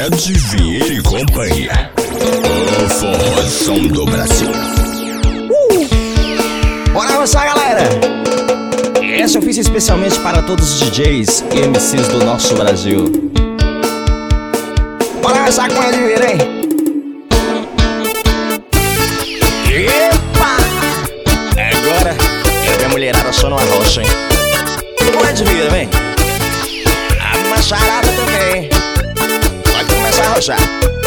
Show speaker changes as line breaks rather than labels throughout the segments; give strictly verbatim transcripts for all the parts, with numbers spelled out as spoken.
Ed Vieira e companhia. O forrozão do Brasil.
Uh! Bora avançar, galera! Essa eu fiz especialmente para todos os D Js e M Cs do nosso Brasil. Bora avançar com Ed Vieira, hein? Epa! Agora é minha mulherada só numa rocha, hein? O Ed Vieira, vem! A macharada também. Pode começar a rochar.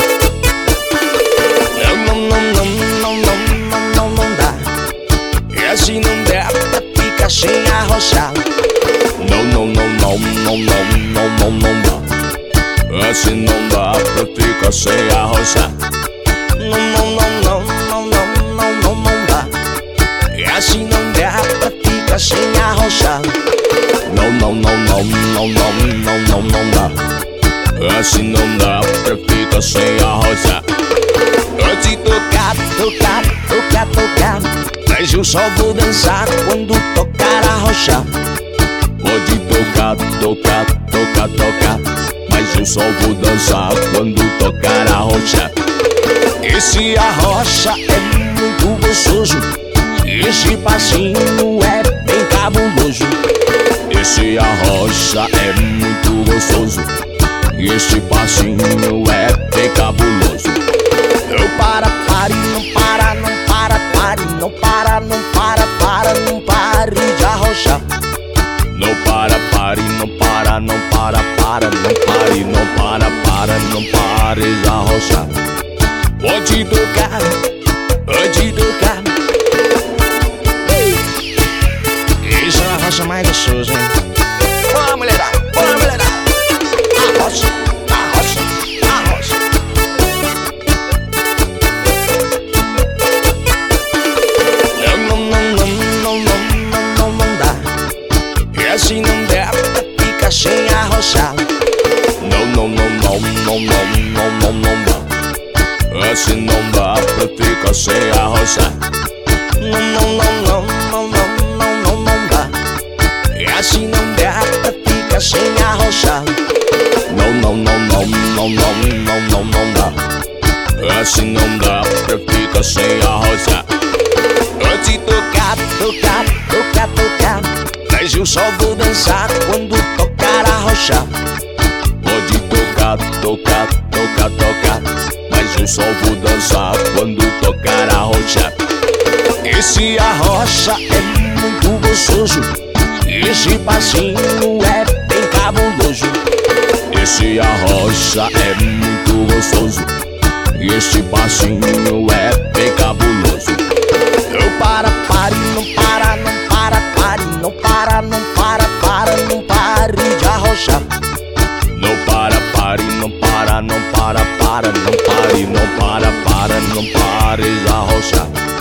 Não, não, não, não, não, não, não, não dá. E assim não dá pra ficar sem arrochar.
Não, não, não, não, não, não, não, não, não dá. Assim não dá pra ficar sem arrochar.
Não, não, não, não, não, não, não, não, não dá. E assim não dá pra ficar sem arrochar.
Não, não, não, não, não, não, não, não, não dá. Assim não dá pra ficar sem arrochar.
Pode tocar, tocar, tocar, tocar, mas eu só vou dançar quando tocar arrochar.
Pode tocar, tocar, tocar, tocar, mas eu só vou dançar quando tocar arrochar.
Esse arrocha é muito gostoso, esse passinho é bem cabuloso.
Esse arrocha é muito gostoso, e esse passinho é bem cabuloso.
Não para, pare, não para, não para, pare, não para, não para, para, não pare de arrochar.
Não para, pare, não para, não para, para, não pare, não para, para, não pare de arrochar.
Pode tocar, pode tocar. Isso é uma rocha mais gostosa, hein? Bora, mulherada, bora, mulherada. Arrocha, arrocha, arrocha. Não, não, não, não, não, não, não, não dá. E assim não dá pra ficar sem arrochar.
Não, não, não, não, não, não, não, não, não dá. Assim não dá pra ficar sem arrochar.
Não, não, não, não, não, não, não, não, não dá. E assim não dá pra ficar sem arrochar.
Não, não, não, não, não, não, não, não, não dá. Assim não dá pra ficar sem arrochar.
Pode tocar, tocar, tocar, tocar, mas eu só vou dançar quando tocar arrochar.
Pode tocar, tocar, tocar, tocar, mas eu só vou dançar quando tocar arrochar.
Esse arrocha é muito gostoso, esse passinho é bem cabuloso.
Esse arrocha é muito gostoso, e esse passinho é bem cabuloso.
Não para, pare, não para, não para, pare, não para, não para, para, não pare de arrochar.
Não para, pare, não para, não para, para, não pare, não para, para, não pare de arrochar.